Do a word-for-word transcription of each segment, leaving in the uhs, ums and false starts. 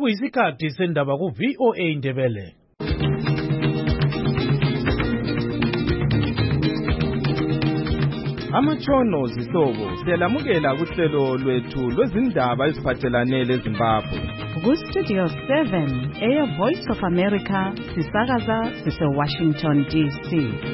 Sekuyisikhathi sendaba ku V O A Ndebele. Amatshono zihlobo siyalamukela kuhlelo lwethu lwezindaba eziphathelane leZimbabwe. Ku Studio seven, Air Voice of America, sisakaza sise Washington D C.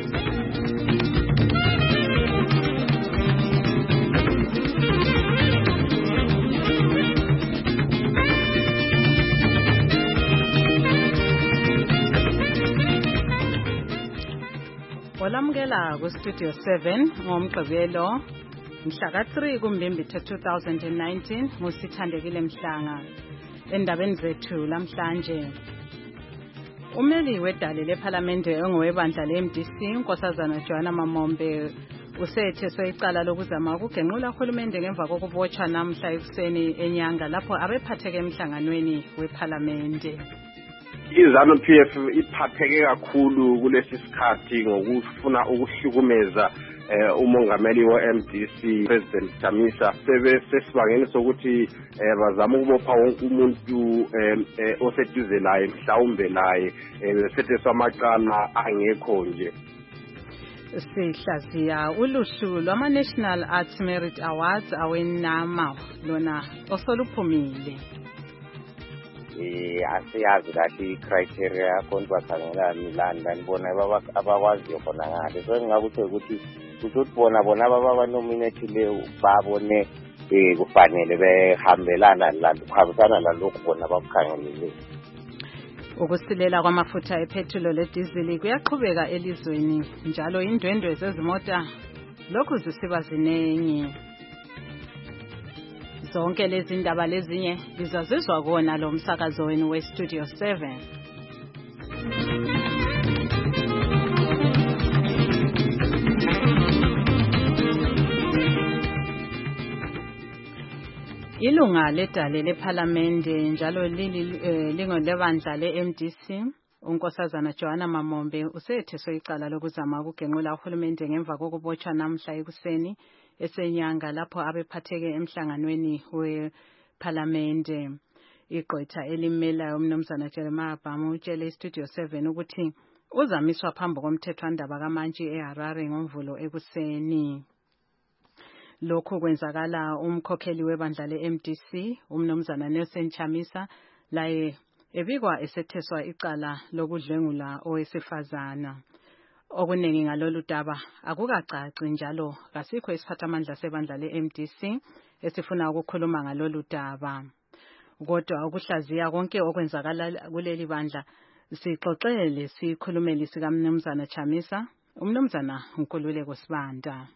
Olamukela ku Studio seven ngomgqibelo mhla ka three kuMbimbi two thousand nineteen musithandekile Mhlanga. Endabeni zethu lamhlanje, umeli wedale lePhalamende ongowebandla le-M D C unkosazana Joanna Mamombe usetheswe icala lokuzama ukugenqula uhulumende ngemva kokubotshwa namhla ekuseni enyanga lapho abephatheke emhlanganweni wePhalamende. iZanu P F iphatheke kakhulu kulesi sikhathi ngokufuna ukuhlukumeza eh umongameli we-M D C President Chamisa sebesesibangeni sokuthi eh bazama ukubopha wonke umuntu eh oseduze laye mhlawumbe laye besetheswa amaqala angekho nje. Sihlaziya uluhlu lwama-National Arts Merit Awards awenama lona osoluphumile. Eh asiyazi kahle i-criteria konke bakhangela Milan ngibona abakwaziyo khona ngale so ngakuthe ukuthi ukubona bona ababa nominate le babone eh kufanele behambelana lalukhambisana lalokho bona bakukhangelile. Ukusilela kwamafutha epetrol ledizili kuyaqhubeka elizweni njalo indwendwe zezimota lokhu zisiba zinengi. Zonke lezi ndaba lezinye lizazizwa kona lo msakazo wenu we Studio seven. Ilunga ledale lePhalamende njalo lingolebandla le-M D C unkosazana Joanna Mamombe usetheswe icala lokuzama ukugenqula uhulumende ngemva kokubotshwa namhla ekuseni esenyanga lapho abephatheke emhlanganweni wePhalamende. Igqwetha elimelayo umnumzana Jeremiah Bhamu utshele iStudio seven ukuthi uzamiswa phambi komthethwandaba kaMantshi eHarare ngomvulo ekuseni. Lokhu kwenzakala umkhokheli webandla le-M D C umnumzana Nelson Chamisa laye ebikwa esetheswa icala lokudlwengula owesifazana. Okuningi ngalolu daba akukacaci njalo kasikho isiphathamandla sebandla le-M D C esifuna ukukhuluma ngalolu daba. Kodwa ukuhlaziya konke okwenzakala kuleli bandla sixoxele sikhulumeli sikaMnumzana Chamisa, umnumzana Nkululeko Sibanda.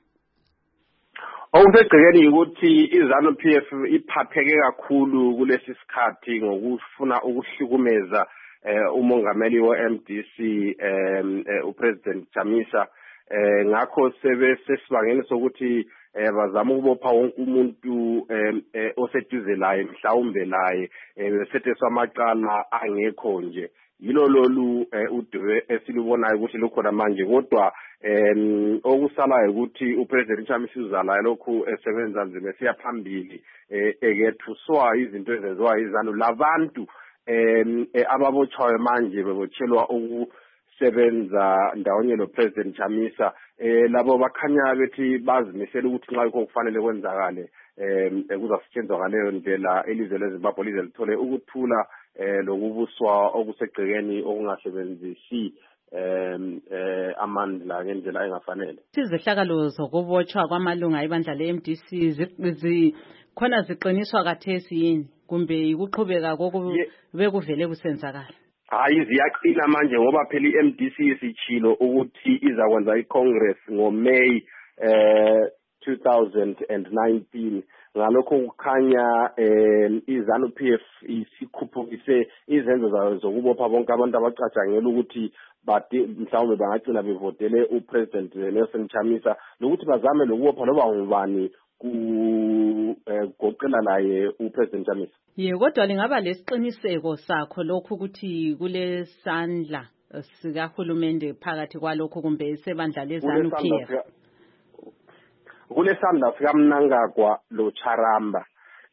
Okusegcekeni ukuthi iZanu P F iphatheke kakhulu kulesi sikhathi ngokufuna ukuhlukumeza eh umongameli we-M D C eh uPresident Chamisa eh ngakho sebesesibangeni sokuthi eh bazama ukubopha wonke umuntu eh oseduze laye mhlawumbe laye besetheswa amaqala angekho nje. Yilo lolu udwe esilibonayo ukuthi lukhona manje kodwa em okusalayo ukuthi uPresident Chamisa uzalayo lokhu esebenza nzima siya phambili ekethuswa izinto ezenziwa iZanu labantu em ababotshwayo manje bebotshelwa ukusebenza ndawonye lo President Chamisa eh labo bakhanya bethi bazimisela ukuthi nxa lokho kufanele kwenzakale em kuzasetshenzwa ngaleyo ndlela elizwe leZimbabwe lize lithole ukuthula eh lokubuswa okusegcekeni okungasebenzisi em eh amandla ngendlela engafanele. Izehlakalo zokubotshwa kwamalunga ebandla le-M D C zikhona ziqiniswa kathesi yini kumbe ukuqhubeka kokube kuvele kusenzakala? Hayi ziyaqina manje ngoba phela i-M D C isichilo ukuthi izakwenza iCongress ngoMay eh two thousand nineteen. Ngalokho kukhanya eh iZanu P F isikhuphukise izenzo zayo zokubopha bonke abantu abacatshangela ukuthi bade mhlawumbe bangagcina bevotele uPresident Nelson Chamisa lokuthi bazame lokubopha loba ngubani ku goqela naye uPresident Chamisa. Yebo kodwa lingaba lesiqiniseko sakho lokho ukuthi kule sandla sikahulumende phakathi kwalokho kumbe sebandla leZanu P F. Kulesandla sikaMnangagwa lo Charamba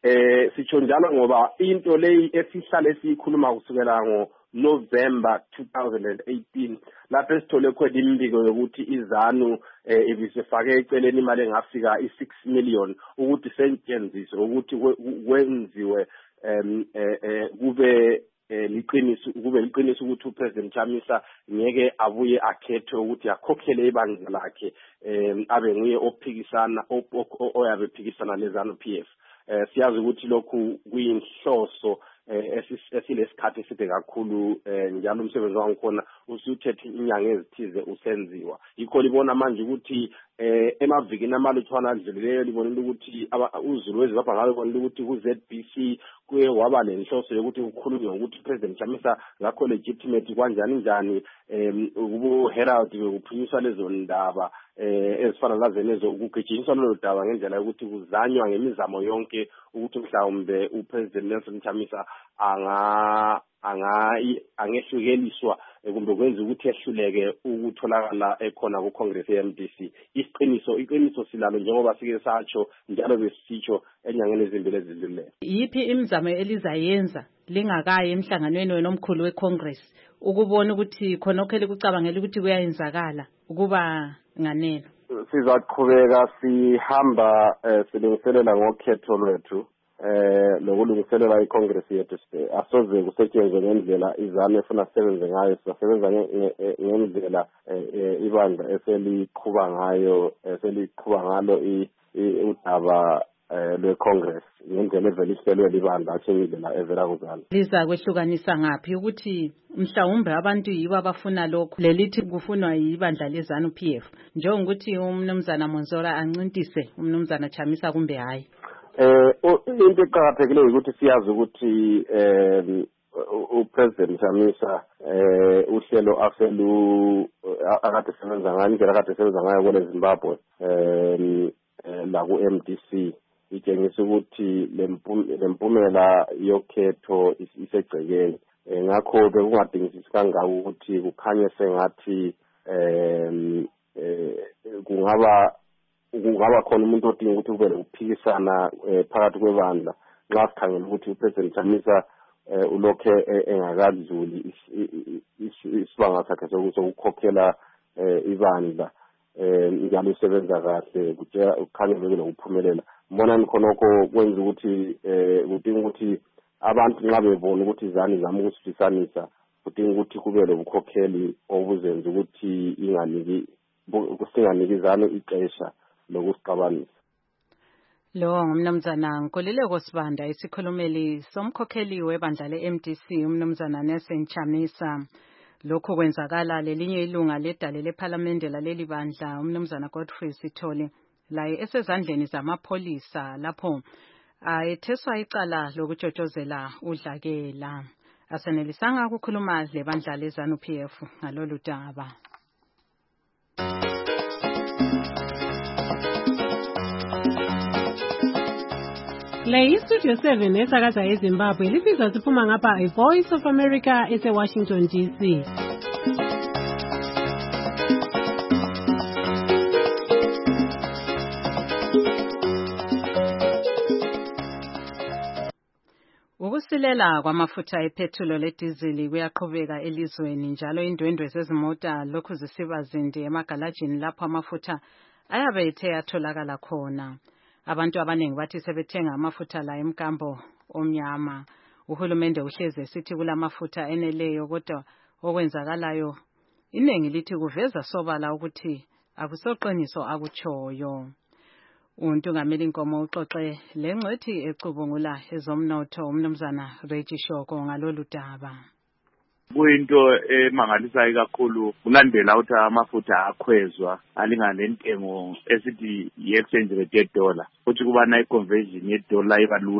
eh sitsho njalo ngoba into leyi esihlale siyikhuluma kusukela ngo November two thousand eighteen lapho esithole khona imbiko yokuthi iZANU eh ibisefake eceleni imali engafika i-six million ukuthi sentsenziswe ukuthi kwenziwe em eh kube liqiniso kube liqiniso ukuthi uPresident Chamisa ngeke abuye akhethwe ukuthi akhokhele ibandla lakhe em abe nguye ophikisana oyabe ephikisana neZANU P F. Eh siyazi ukuthi lokhu kuyinhloso esilesikhathi eside kakhulu njalo umsebenzi wangikhona usuthethe inyanga ezithize usenziwa yikho libona manje ukuthi emavikini amalutshwana adlulileyo libonile ukuthi uZulu wezibapha ngabe bonile ukuthi ku Z B C kuye waba lenhloso yokuthi ukukhulunywe ukuthi uPresident Chamisa ngakho legitimate kanjani njani ubu Herald ukuphinyiswa lezo ndaba ezifana lazenezo ukugejiniswa lelo daba ngendlela yokuthi kuzanywa ngemizamo yonke ukuthi mhlawumbe uPresident Nelson Chamisa anga anga angehlukeliswa kumbe kwenza ukuthi ehluleke ukutholakala ekhona ku Congress ye M D C. Isiqiniso iqiniso silalo njengoba sike satsho njalo besitsho enyangeni ezimbili ezidlulileyo. Yiphi imizamo elizayenza lingakayi emhlanganweni wenomkhulu weCongress ukubona ukuthi khonokho elikucabangela ukuthi kuyayenzakala ukuba nganeno? Sizaqhubeka sihamba silungiselela ngokhetho lwethu eh lokulungiselela iCongress yethu asoze kusetshenzwe ngendlela iZANU efuna sebenze ngayo sisebenza ngendlela ibandla eseliqhuba ngayo eseliqhuba ngalo udaba lweCongress ngendlela evela ihlelwe libandla athengidlela evela kuZANU. Liza kwehlukanisa ngapi ukuthi mhlawumbe abantu yibo abafuna lokho lelithi kufunwa yibandla leZANU P F njengokuthi umnumzana Monzora ancintise umnumzana Chamisa kumbe hayi? Eh into eqhakathekileyo ukuthi siyazi ukuthi eh uPresident Chamisa eh uhlelo afelu akade sebenza ngayo indlela akade sebenza ngayo kule Zimbabwe eh la ku M D C itshengisa ukuthi lempumela yokhetho isegcekeni ngakho bekungadingisisi kangaka ukuthi kukhanye sengathi eh kungaba kungaba khona umuntu odinga ukuthi kube ukuphikisana phakathi kwebandla nxa sikhangela ukuthi uPresident Chamisa ulokhe engakadluli isibanga sakhe sokukhokhela ibandla njalo usebenza kahle kukhanya beke lokuphumelela. Mbona nikhonokho kwenza ukuthi kudinga ukuthi abantu nxa bebona ukuthi iZANU izama ukusifisanisa kudinga ukuthi kube lobukhokheli obuzenza ukuthi inganiki kusinganiki iZANU ixesha lokusiqabanisa. Lo ngumnumzana Nkolileko Sibanda isikhulumeli somkhokheli webandla le-M D C umnumzana Nelson Chamisa. Lokho kwenzakala lelinye ilunga ledale lephalamende laleli bandla umnumzana Godfrey Sithole laye esezandleni zamapholisa lapho ayetheswa icala lokutshotshozela udlakela. Asenelisanga ukukhuluma lebandla leZANU P F ngalolu daba. Le iStudio seven esakaza eZimbabwe lifisa siphuma ngapha iVoice of America ese-Washington D C. Ukusilela kwamafutha epetrol ledizili kuyaqhubeka elizweni njalo indwendwe zezimota lokhu zisiba zinde emagalajini lapho amafutha ayabe ethe atholakala khona. Abantu abanengi bathi sebethenga amafutha la emkambo omnyama. Uhulumende uhleze esithi kulamafutha eneleyo kodwa okwenzakalayo inengi lithi kuveza sobala ukuthi akusoqiniso akutshoyo. Untungameli Nkomo uxoxe lengcwethi ecubungula ezomnotho umnumzana Reggie Shoko ngalolu daba. Kuyinto emangalisayo kakhulu kulandela ukuthi amafutha akhwezwa alingana lentengo esithi i-exchange rate ye-dollar futhi kuba na i-conversion ye-dollar iba lula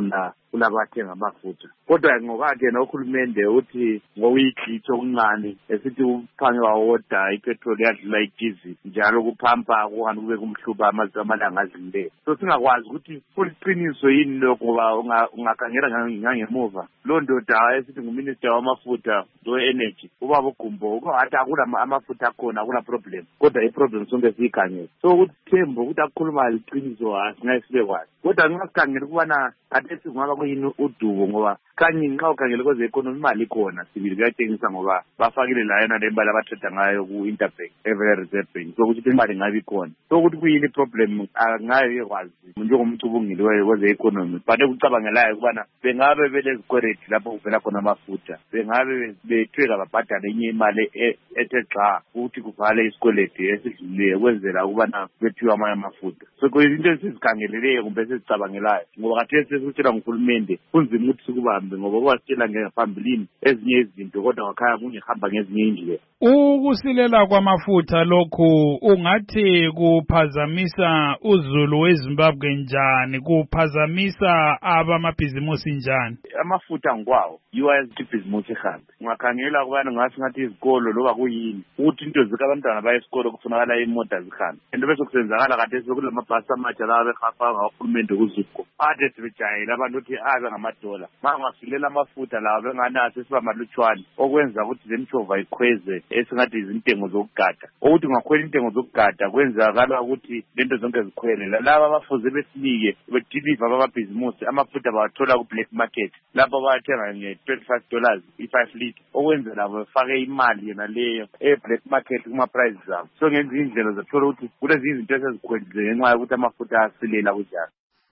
kulabathenga amafutha. Kodwa ngokakhe nohulumende uthi ngokuyigcitho okuncane esithi uphange wawoda ipetrol yadlula idizi njalo kuphampa kuhani kube kumhluba amalanga adlule. So singakwazi ukuthi kuliqiniso yini lokho ngoba ungakhangela ngangemuva. Lo ndoda esithi nguminister wamafutha we-energy ubaba uGumbo ukathi akula amafutha akhona akula problem kodwa i-problem sonke siyikhangela. So ukuthi Thembo ukuthi akukhuluma liqiniso asingayisibe kwazi. Kodwa ngingasikhangela ukubana ade singaba kuyini udubo ngoba kanye nxa ukhangele kweze economy imali ikhona sibili kuyatshengisa ngoba bafakile la yona le mbala bathetha ngayo ku-Interbank Federal Reserve Bank so ukuthi imali ngabe ikhona. So ukuthi kuyini problem angaye kwazi njengomcubunguli kweze economy but ekucabangelayo ukubana bengabe belezikweleti lapho kuvela khona amafutha bengabe bethweka babhadala enye imali ethe xa ukuthi kuvale isikweleti esidlulile kwenzela ukubana bethiwe amanye amafutha. So kuyizinto esizikhangeleleyo kumbe sezicabangelayo ngoba khathesi sesitshela nguhulumende kunzima ukuthi sikubambe ngoba kwasitshela ngaphambilini ezinye izinto kodwa wakhaya kungehamba ngezinye indlela. Ukusilela kwamafutha lokhu ungathi kuphazamisa uzulu weZimbabwe njani, kuphazamisa abamabhizimusi njani? Amafutha ngwawo yiwa ezibhizimusi ehambe. Ungakhangela ukubana ngasi ngathi izikolo loba kuyini ukuthi into zika abantwana baye esikolo kufunakala imota zihambe. Into bese kusenzakala khathesi kulamabhasi amatsha lawa behafa ngahulumende kuzukho. Ade sibejayela abantu ukuthi abe ngamadola. Mangasilela amafutha lawa benganaso sibamalutshwana okwenza ukuthi lemshova ikhweze esingathi izintengo zokugada. Ukuthi ungakhwela intengo zokugada kwenzakala ukuthi lento zonke zikhwele. Laba abafuze besinike bedeliver ababhizimusi amafutha bawathola ku black market. Lapho bayathenga nge twenty-five dollars i-five litre. Okwenza labo befake imali yona leyo e black market kuma prices zabo. So ngenzi indlela zathola ukuthi kulezi izinto esezikhwelile ngenxa yokuthi amafutha asilela kunjalo.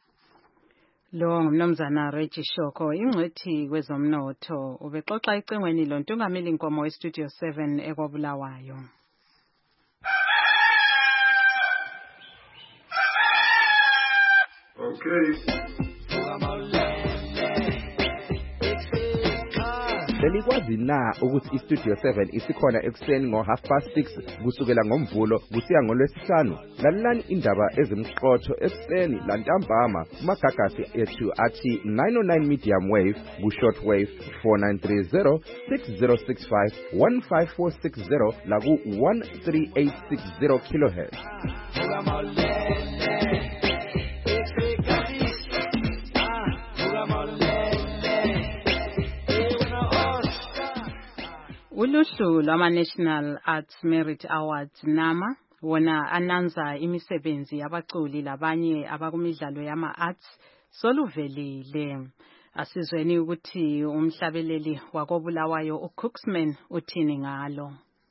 Lo ngumnumzana Reggie Shoko ingcwethi kwezomnotho ubexoxa icengweni lo Ntungameli Nkomo we Studio seven ekwabulawayo. Okay. Belikwazi na ukuthi iStudio seven isikhona ekuseni ngo half past six kusukela ngomvulo kusiya ngolwesihlanu. Lalelani indaba ezimqotho ekuseni lantambama kumagagasi ethu athi nine oh nine medium wave ku short wave four nine three zero six zero six five one five four six zero la ku one three eight six zero kilohertz. Uluhlu lwama-National Arts Merit Awards NAMA wona ananza imisebenzi yabaculi labanye abakumidlalo yama-arts soluvelile. Asizweni ukuthi umhlabeleli wakobulawayo uCooksman uthini ngalo.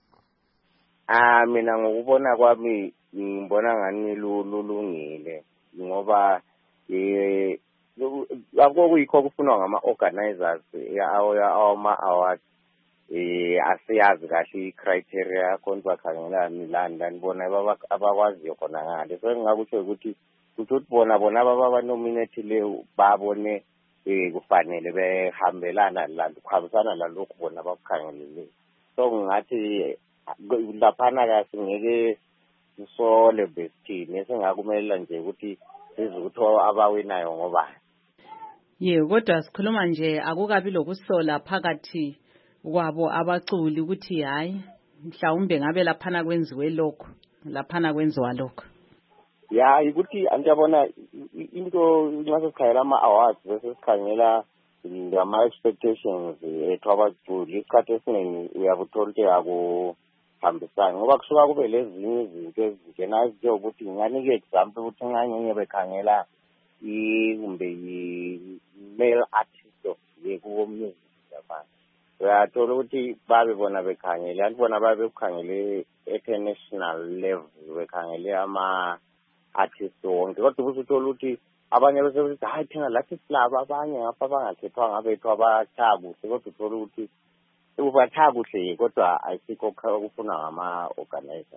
Ah mina ngokubona kwami ngibona ngani lulungile ngoba eh akukho kufunwa ngama-organizers ama-awards. Eh asiyazi kahle icriteria konke bakhangela Milanda nibona abakwaziyo khona ngale so ngingakusho ukuthi ukuthi bona bona ababa nominate le babone eh kufanele behambelana la kuhambisana lalokho bona abakhangelile so ngathi laphana kahle ngeke sisole besithini singakumela nje ukuthi sizukuthola abawinayo ngoba ye kodwa sikhuluma nje akukabi lokusola phakathi kwabo abaculi ukuthi hayi mhlawumbe ngabe laphana kwenziwe lokho laphana kwenziwa lokho ya ukuthi antiyabona into nxa sikhangela ama-awards bese sikhangela ngama expectations ethu abaculi isikhathi esiningi uyakuthola ukuthi akuhambisani ngoba kusuka kube lezinye izinto ezingena eziyokuthi nginganike example ukuthi nganyenye bekhangela kumbe i-male artist of kuwo music yabantu uyathola ukuthi babe bona bekhangele anti bona babe bekhangele international level bekhangele ama-artist wonke kodwa usuthola ukuthi abanye bese ukuthi hayi thina lathi silaba abanye ngapha abangakhethwa ngabethu abatha kuhle kodwa uthola ukuthi ubatha kuhle kodwa ayisikho okufuna ngama-organizer.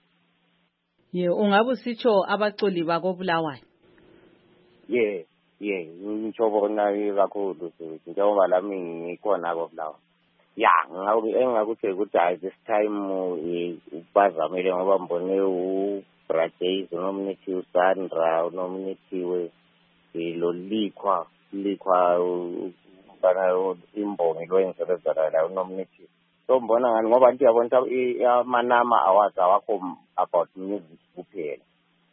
Ye ungabe usitsho abaculi bakobulawayo? Ye ye ngitsho bona kakhulu njengoba lami ngikhona kobulawayo. Ya engakuthi ukuthi hayi this time bazamele ngoba mbone uBradeis unominate uSandra unominate Lolikhwa likhwa ubana imbongi lo engisebenza la unomnithi so mbona ngani ngoba nje yabona amanama awards awakho about music kuphela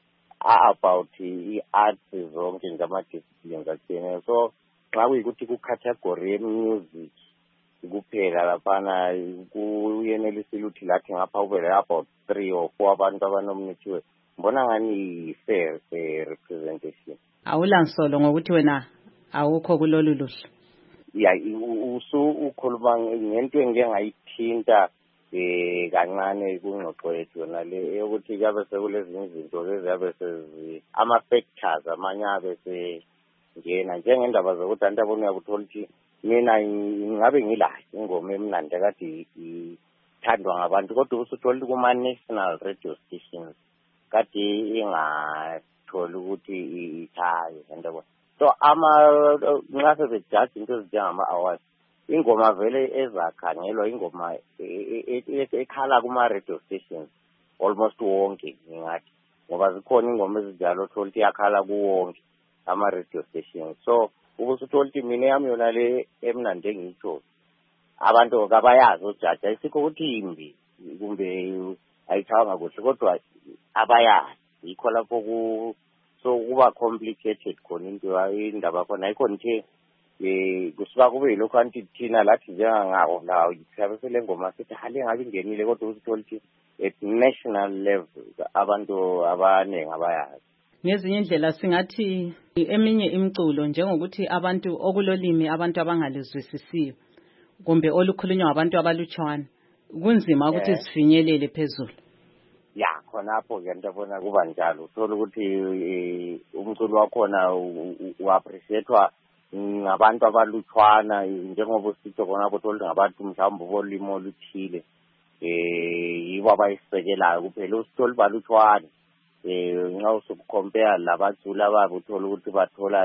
about i-arts zonke nje ama-disciplines atshiyeneyo so xa kuyikuthi ku-category ye-music kuphela laphana kuyenelisile ukuthi lathi ngapha ube about three or four abantu abanominithiwe mbona ngani fair representation. Awulansolo ngokuthi wena awukho kulolu luhlu. Ya usu ukhuluma ngento engeke ngayithinta eh kancane kungxoxo yethu yona le yokuthi kabe sekulezinye izinto eziyabe sezi ama factors amanye abe se ngena njengendaba zokuthi abantu abona ukuthola ukuthi mina ngabe ngilayo ingoma emnandi kade ithandwa ngabantu kodwa usuthola kuma national radio stations kade ingathola ukuthi ithayo ndaba so ama nxa sebejudge into ezinjengama awards ingoma vele ezakhangelwa ingoma ekhala kuma radio stations almost wonke ngingathi ngoba zikhona ingoma ezinjalo thola ukuthi yakhala kuwonke ama radio stations so ubusuthola ukuthi mina yami yona le emnandi engitsho abantu kabayazi ujudge ayisikho ukuthi imbi kumbe ayithanga kuhle kodwa abayazi yikho lapho ku so kuba complicated khona into indaba khona ayikho nje eh kusuka kube yilokho anti thina lathi njengangawo la isiyabe selengoma sithi hale ngabe ingenile kodwa usithola ukuthi at national level abantu abanenge abayazi. Ngezinye indlela singathi eminye imculo njengokuthi abantu okulolimi abantu abangalizwisisiyo kumbe olukhulunywa abantu abalutshwana kunzima ukuthi sifinyelele phezulu. Ya khona apho ke ndabona kuba njalo uthola ukuthi umculo wakhona uappreciatewa ngabantu abalutshwana njengoba usitho khona uthola ngabantu mhlawumbe bolimo oluthile eh yibo abayisekelayo kuphela usithola balutshwana eh nxa usucompare labacula ababo uthola ukuthi bathola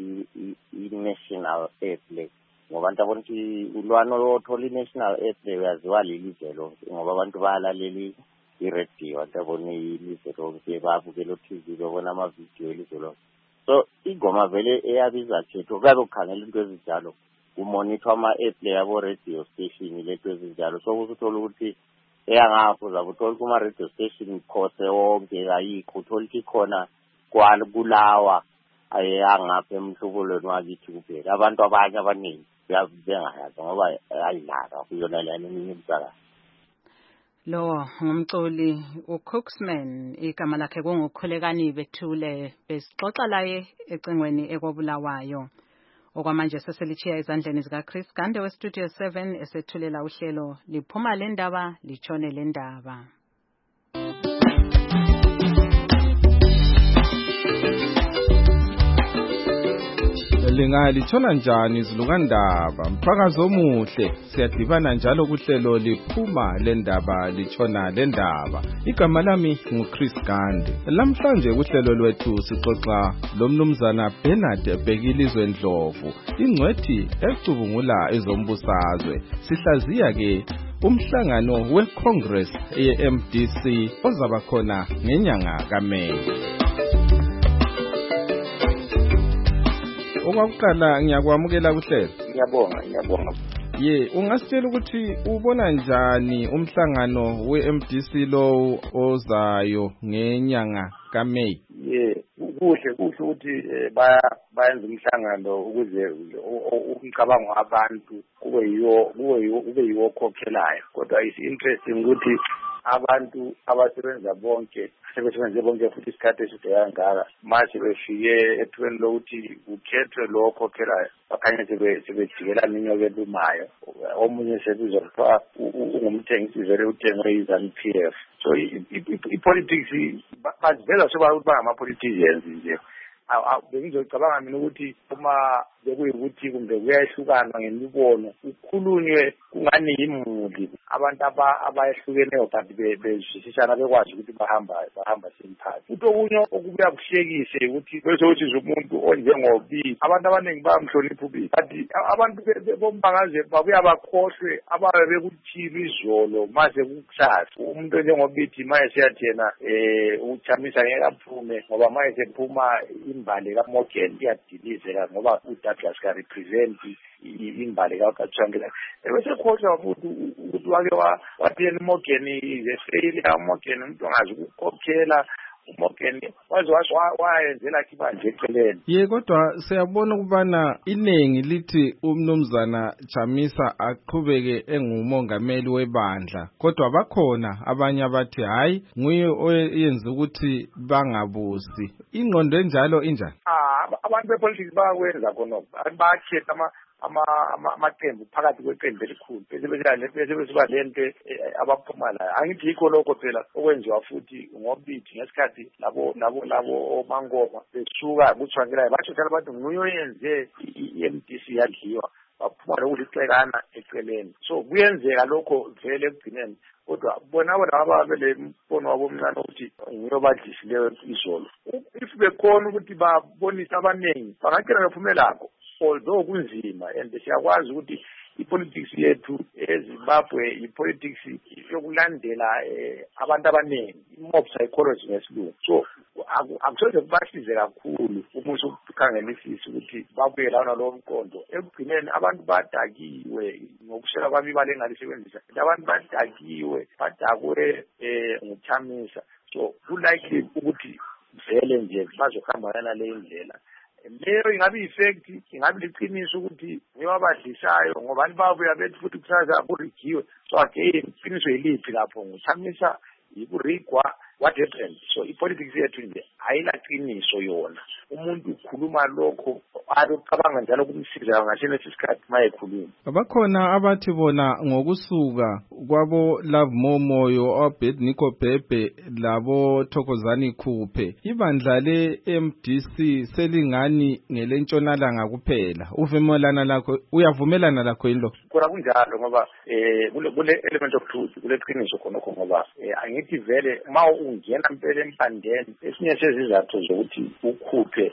i-national airplay ngoba abantu abona ukuthi ulwano othola i-national airplay uyaziwa lelizwe lonke ngoba abantu bayalaleli i-radio ndabona ilizwe lonke babukela o-T V babona ama-video elizwe lonke so igoma vele eyabiza khetho kabe ukhangela into ezinjalo umonitor ama-airplay yabo radio station leto ezinjalo so usuthola ukuthi eyangapho uzakuthola kuma radio station khose wonke ayikho uthola ukuthi khona kulawa ayangapha emhlubulweni wakithi kuphela abantu abanye abaningi bengayazi ngoba ayilaka kuyona lana eminye imsakazi. Lo ngumculi uCooksman igama lakhe kunguKhulekani Bethule besixoxa laye ecingweni ekobulawayo okwamanje seselichiya ezandleni zika Chris Gande we Studio seven esethulela uhlelo liphuma lendaba lichone lendaba. Lingalithola njani izilukandaba mphakazi omuhle siyadibana njalo kuhlelo liphuma lendaba lichona lendaba igama lami nguChris Gande lamhlanje kuhlelo lwethu sixoxa lomnumzana Bernard Bhekilizwe Ndlovu ingcwethi ecubungula ezombusazwe sihlaziya ke umhlangano weCongress ye-M D C ozaba khona ngenyanga kaMeyi. Okwakuqala ngiyakwamukela kuhlelo. Ngiyabonga ngiyabonga. Ye ungasitshela ukuthi ubona njani umhlangano we-M D C lo ozayo ngenyanga kaMeyi? Ye kuhle kuhle ukuthi baya bayenza umhlangano ukuze umcabango wabantu kube yiwo kube yiwo kube yiwo khokhelayo kodwa is interesting ukuthi abantu abasebenza bonke sebesebenze bonke futhi isikhathi eside kangaka manje befike ethweni lokuthi ukhethwe lo okhokhelayo bakhanye sebejikela ninyoke elumayo omunye sebizwa kuthiwa ungumthengisi vele uthengwe yi-ZANU P F so i-politics baziveza soba ukuthi bangama-politicians nje bengizocabanga mina ukuthi uma bekuyikuthi kumbe kuyayehlukana ngemibono kukhulunywe kungani yimuli abantu abayehlukeneyo but bezwisisana bekwazi ukuthi bahamba bahamba semphakathi futhi okunye okubuya kuhlekise ukuthi bese uthi umuntu onjengobi abantu abaningi bayamhlonipha ubi but abantu bombakaze babuya bakhohlwe ababe bekuthile izolo mase kukusasa umuntu onjengobithi maye siyathena eh uJamisa ngeke aphume ngoba maye sephuma imbali kaMorgan iyadilizeka ngoba uData isikhundla sika represent imbali kaTshwangelani bese khohlwa futhi ukuthi wake wathi yena uMorgan izefailure uMorgan umuntu ongazi ukukhokhela uMorgan waze wayenzela kibanje eceleni. Ye kodwa siyabona ukubana iningi lithi umnumzana Chamisa aqhubeke engumongameli webandla kodwa bakhona abanye abathi hayi nguye oyenza ukuthi bangabusi. Ingqondo enjalo injani? Ah abantu bepolitics bayakwenza khona bayakhetha ama ama amaqembu phakathi kweqembu elikhulu bese bese bese lento abaphuma la angithi yikho lokho phela okwenziwa futhi ngobithi ngesikhathi labo labo labo omangoma besuka kuTshwangelani basho phela abantu nguye oyenze i-M D C yadliwa baphuma lokulicekana eceleni so kuyenzeka lokho vele ekugcineni kodwa bona laba bele mbono wabo omncane ukuthi nguye badlisileyo izolo if bekhona ukuthi babonisa abaningi bangacela bephumelako although kunzima and siyakwazi ukuthi ipolitics yethu eZimbabwe ipolitics yokulandela abantu abaningi mob psychology ngesilungu so akusoze kubasize kakhulu umuthi ukukhangelisisa ukuthi babuye lana lo mqondo ekugcineni abantu badakiwe ngokushela kwami imali engalisebenzisa abantu badakiwe badakwe nguChamisa so kulikely ukuthi vele nje bazohamba nale indlela leyo ingabe effect ingabe liqiniso ukuthi uyabadlisayo ngoba abantu babuya bethi futhi kusasa kurigiwe so again iqiniso eliphi lapho nguChamisa ikurigwa what happened so ipolitics yethu nje ayilaqiniso yona umuntu ukhuluma lokho abacabanga njalo kumsiza ngashene isikhathi mayekhuluma. Abakhona abathi bona ngokusuka kwabo Love Momoyo oBednico Bhebhe labo Thokozani Khuphe ibandla le M D C selingani ngelentshonalanga kuphela uvumelana lakho uyavumelana lakho yini lo? Kona kunjalo ngoba eh kule element of truth kule qiniso khona khona ngoba angithi vele ma ungena impela empandeni esinye sezizathu zokuthi ukhuphe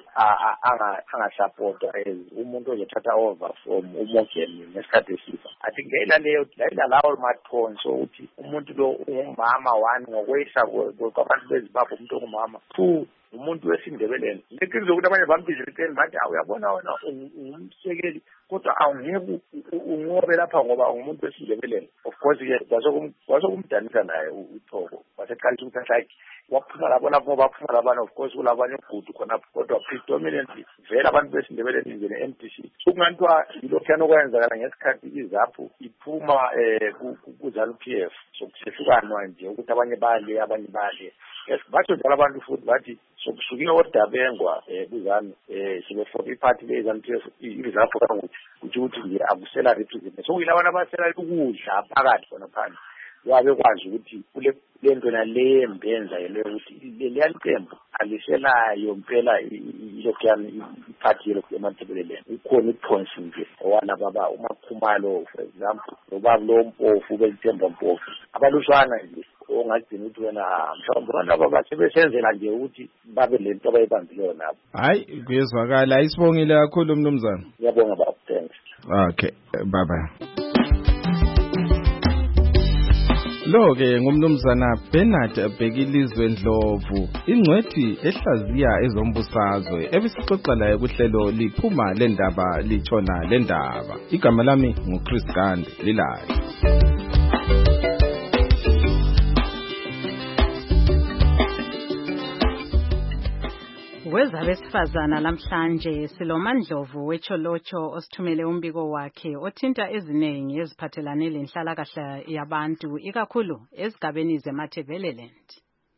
angasupporta umuntu ozothatha over from uMorgan ngesikhathi esifa I think ngela leyo la lawo mathonso ukuthi umuntu lo ungumama wani ngokwesa kwabantu beZimbabwe umuntu ongumama two umuntu wesindebeleni lekizo ukuthi abanye bambizile bathi uyabona wena ungumsekeli kodwa awungeke unqobe lapha ngoba umuntu wesindebeleni of course ke kwasokumdanisa naye uThoko waseqalisa ukuthi like waphuma labona ngoba baphuma labana of course kulabanye ugudu khona kodwa predominantly vele abantu besindebeleni nje ne-M D C kungantiwa yilokhuyana okwenzakala ngesikhathi izaphu iphuma ku-ZANU P F so kusehlukanwa nje ukuthi abanye bale abanye bale batsho njalo abantu futhi bathi sokusukile odabengwa ku-ZANU sibe-forty iphathi le-ZANU P F izaphu kangukuthi kuthi ukuthi nje akusela representation so kuyilabana abasela ukudla phakathi khona phandle wabe kwazi ukuthi kule lento nale mbenza yeleyo ukuthi leliya liqembu aliselayo mpela ilokhuyana iphathi yelo emathebeleleni ukhona iphonsi nje owana baba uMakhumalo for example nobaba lo Mpofu belithemba Mpofu abalushwana nje ongagcina ukuthi wena mhlawumbe abantu basebesenzela nje ukuthi babe lento abayibambileyo nabo. Hayi kuyezwakala isibongile kakhulu mnumzana. Ngiyabonga baba thanks. Okay bye bye. Lo ke ngumnumzana Bernard Bhekilizwe Ndlovu ingcwethi ehlaziya ezombusazwe ebisixoxa laye kuhlelo liphuma lendaba litshona lendaba igama lami nguChris Gandhi lilayo. Kwezabesifazana namhlanje Siloma Ndlovu wecholocho osithumele umbiko wakhe othinta eziningi eziphathelane lenhlalakahle yabantu ikakhulu ezigabeni zeMatabeleland.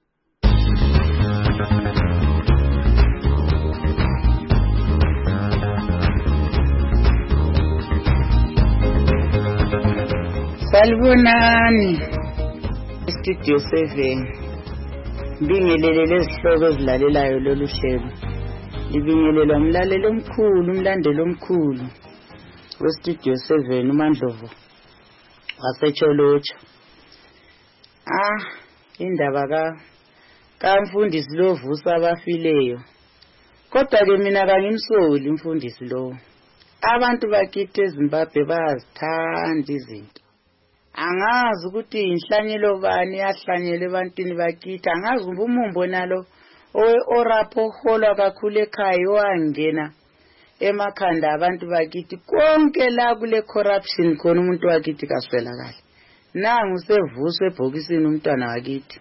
Salibonani Studio seven Bingelele lezihloko ezilalelayo lolu hlelo. Libingelelwa umlaleli omkhulu, umlandeli omkhulu weStudio seven uMandlovu wasecholocho. Ah, indaba ka kamfundisi lo vusa abafileyo. Kodwa ke mina kangimsoli umfundisi lo. Abantu bakithi eZimbabwe bayazithanda izinto. Angazi ukuthi inhlanyelo bani yahlanyele ebantwini bakithi angazi umumbo nalo owe orapho holwa kakhulu ekhaya wangena emakhanda abantu bakithi konke la kule corruption khona umuntu wakithi kaswelakala nangu sevuswe ebhokisini umntwana wakithi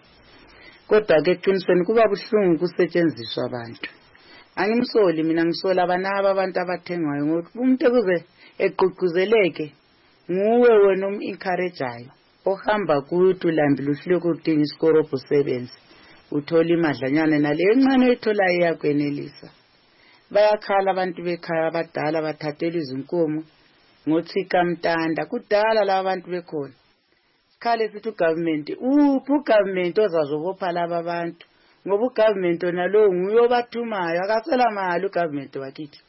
kodwa ke eqinisweni kuba buhlungu kusetshenziswa abantu angimsoli mina ngisola abanaba abantu abathengwayo ngokuthi umuntu kuze eququzeleke nguwe wena um-encourageayo ohamba kuthi ulambile uhloko udinga isikorobo usebenze uthola imadlanyana nale encane oyitholayo iyakwenelisa bayakhala abantu bekhaya abadala bathathela izinkomo ngothika mtanda kudala laba bantu bekhona sikhale sithi ugovernment uphi ugovernment ozazobopha laba bantu ngoba ugovernment nalo nguye obathumayo akasela mali ugovernment wakithi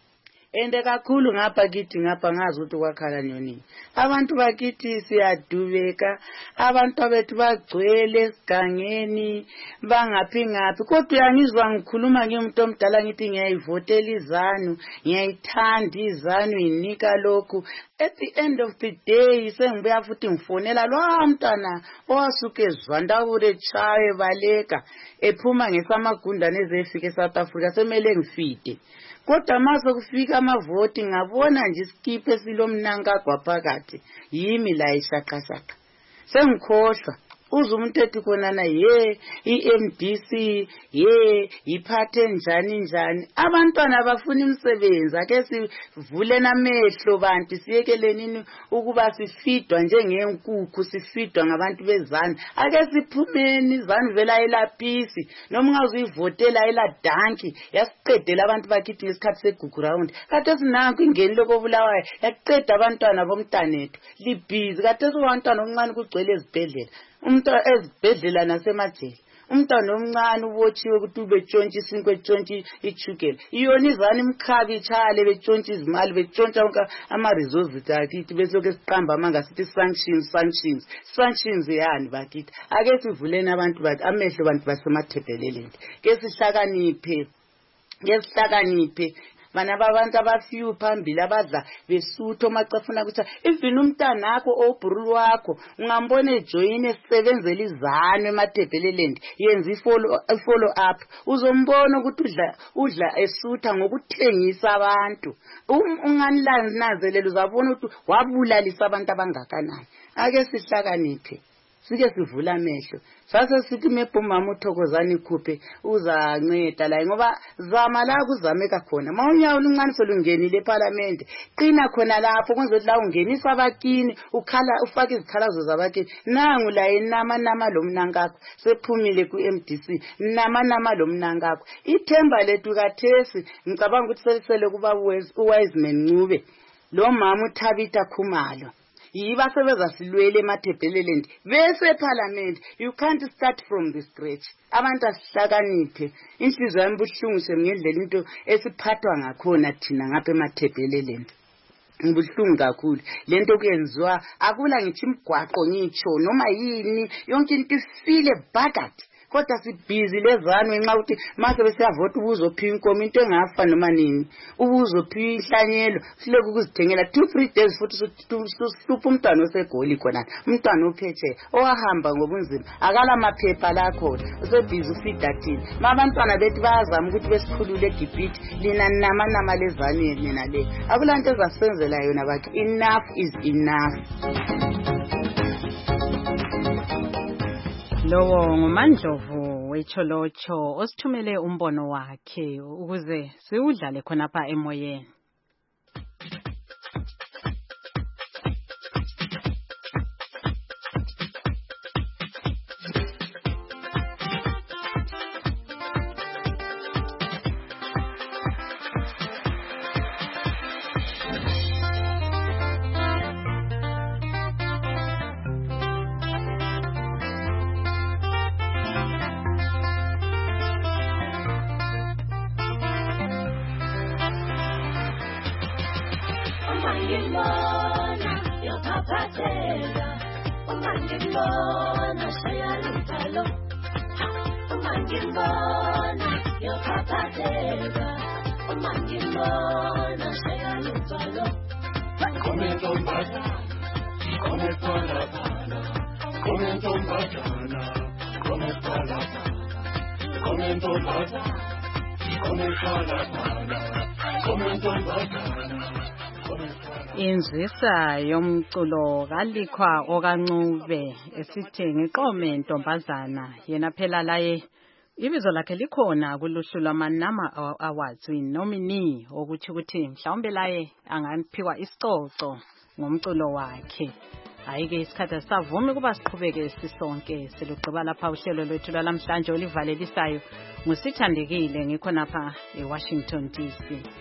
ende kakhulu ngapha kithi ngapha ngazi ukuthi kwakhala nyoni abantu bakithi siyadubeka abantu abethu bagcwele esigangeni bangaphi ngaphi kodwa uyangizwa ngikhuluma ngimuntu omdala ngithi ngiyayivotela izanu ngiyayithanda izanu inika lokhu at the end of the day sengibuya futhi ngifonela lo mntana owasuke ezwandabure chaye baleka ephuma ngesamagundane ezefika eSouth Africa semele ngifide kodwa mase kufika amavoti ngabona nje iskipe silomnanga kwaphakathi yimi la ishaqashaka sengikhohlwa uze umuntu ethi khona na ye i-M D C ye iphathe njani njani abantwana abafuna imisebenzi ake sivule namehlo bantu siyekeleni ukuba sifidwa njengenkukhu sifidwa ngabantu bezana ake siphumeni izanu vela elaphisi noma ungazuyivotela ela danki yasiqedela abantu bakithi ngesikhathi segugu round kade sinanku ingeni lokobulawayo yaqeda abantwana bomntanethu libhizi kade sobantwana omncane kugcwele ezibhedlela umuntu ezibhedlela nasemajele umntwana omncane ubotshiwe ukuthi ubetshontsha isinkwe etshontsha ichukela iyona izana imkhabi ichale betshontsha izimali betshontsha onke ama resources akithi bese ke siqamba manga sithi sanctions sanctions sanctions yani bakithi ake sivuleni abantu bathi amehlo abantu basemathebheleleni ke sihlakaniphe ke sihlakaniphe bana babantu abafiwe phambili abadla besutho macafuna ukuthi even umntana wakho obhurulu wakho ungambone ejoin esebenzela izano emathebheleleni yenza ifollow follow up uzombona ukuthi udla udla esutha ngokuthengisa abantu unganilanzelela uzabona ukuthi wabulalisa abantu abangakanani ake sihlakaniphe sike sivula amehlo sase sithi mepumama uThokozani ikhuphe uzanceda la ngoba zama la kuzameka khona mawunyawo uncane solungenile eParliament qina khona lapho kwenza ukuthi la ungenisa abakini ukhala ufaka izikhalazo zabakini nangu la enama nama lomnankakho sephumile ku-M D C nama nama lomnankakho ithemba lethu kathesi ngicabanga ukuthi selisele kuba uWiseman Ncube lo mama uThabita Khumalo yiba sebeza silwele emathebheleleni bese eParliament you can't start from the scratch abantu asihlakaniphe inhliziyo yami buhlungu semngedlela into esiphathwa ngakhona thina ngapha emathebheleleni ngibuhlungu kakhulu lento kuyenziwa akula ngithi imgwaqo ngitsho noma yini yonke into ifile bhakati kodwa sibhizi lezano ngenxa ukuthi mase besiyavota ubuzophiwa inkomo into engafa noma nini ubuzophiwa inhlanyelo siloku ukuzithengela two three days futhi sihlupha umntwana osegoli khona umntwana ophethe owahamba ngobunzima akala maphepha la khona usebhizi ufida thina mabantwana bethu bayazama ukuthi besikhulule eGibhithe lina nama nama lezane nina le akulanto ezasenzela yona bathi enough is enough. Lowo nguMandlovu wecholocho osithumele umbono wakhe ukuze siudlale khonapha emoyeni. Inzisa yomculo kaLikhwa okaNcube esithi ngiqome ntombazana yena phela laye ibizo lakhe likhona kuluhlu lwamanama awards nominee ukuthi ukuthi mhlawumbe laye angaphiwa isicoco ngomculo wakhe. Ayike isikhathi asavumi kuba siqhubeke sisonke selugqiba lapha uhlelo lwethu lwalamhlanje olivalelisayo ngusithandekile ngikho napha eWashington D C.